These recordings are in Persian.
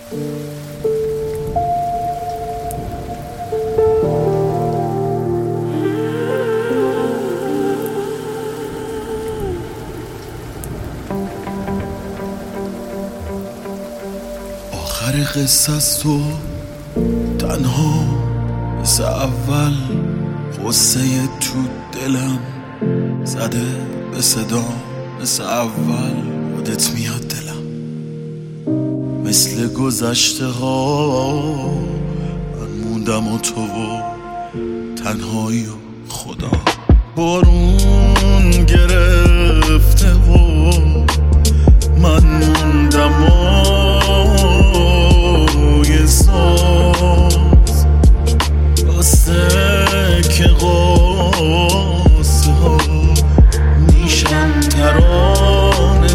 آخر قصه است تو تنها مثل اول، غصه تو دلم زده به صدا مثل اول. یادت میاد دلم مثل گذشته ها، من موندم و تو و تنهایی و خدا. بارون گرفته و من موندم و یه ساز راسته که قاسه ها میشن ترانه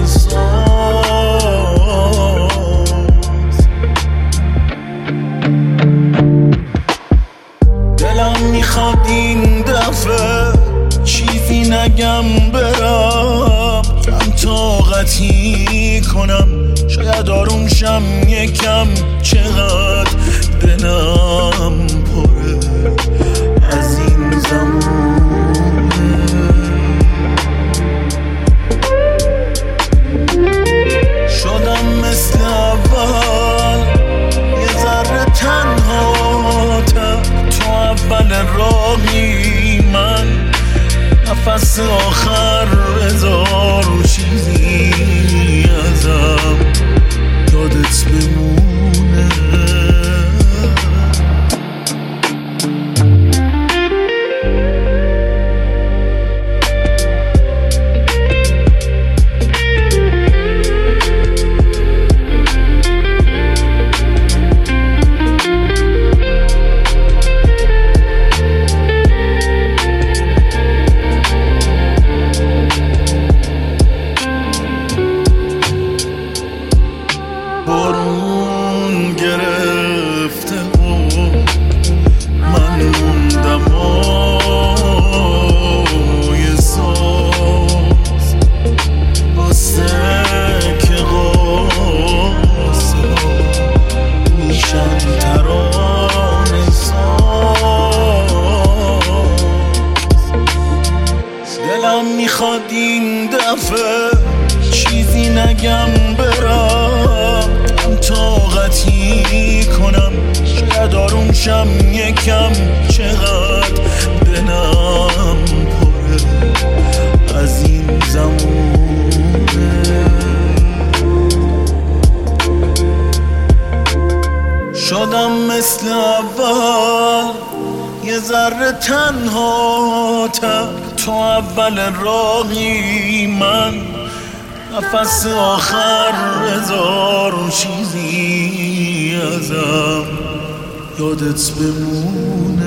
ساز. دلم میخواد این دفعه چیزی نگم برم، کم طاقتی کنم شاید آروم شم یکم. چقدر دلم پره از این زمونه، شدم مثل اول یه ذره تنها تر. تو اول راهی من نفس آخر بذار و چیزی ازم یادت بمونه. بارون گرفته و من موندم و یه ساز واسه که قاسه ها میشن ترانه ساز. دلم میخواد این دفعه چیزی نگم برم، طاقتی کنم شاید آروم شم یکم. چقدر دلم پره از این زمونه، شدم مثل اول یه ذره تنها تر. تو اول راهی من نفس آخر بذار و چیزی ازم یادت بمونه.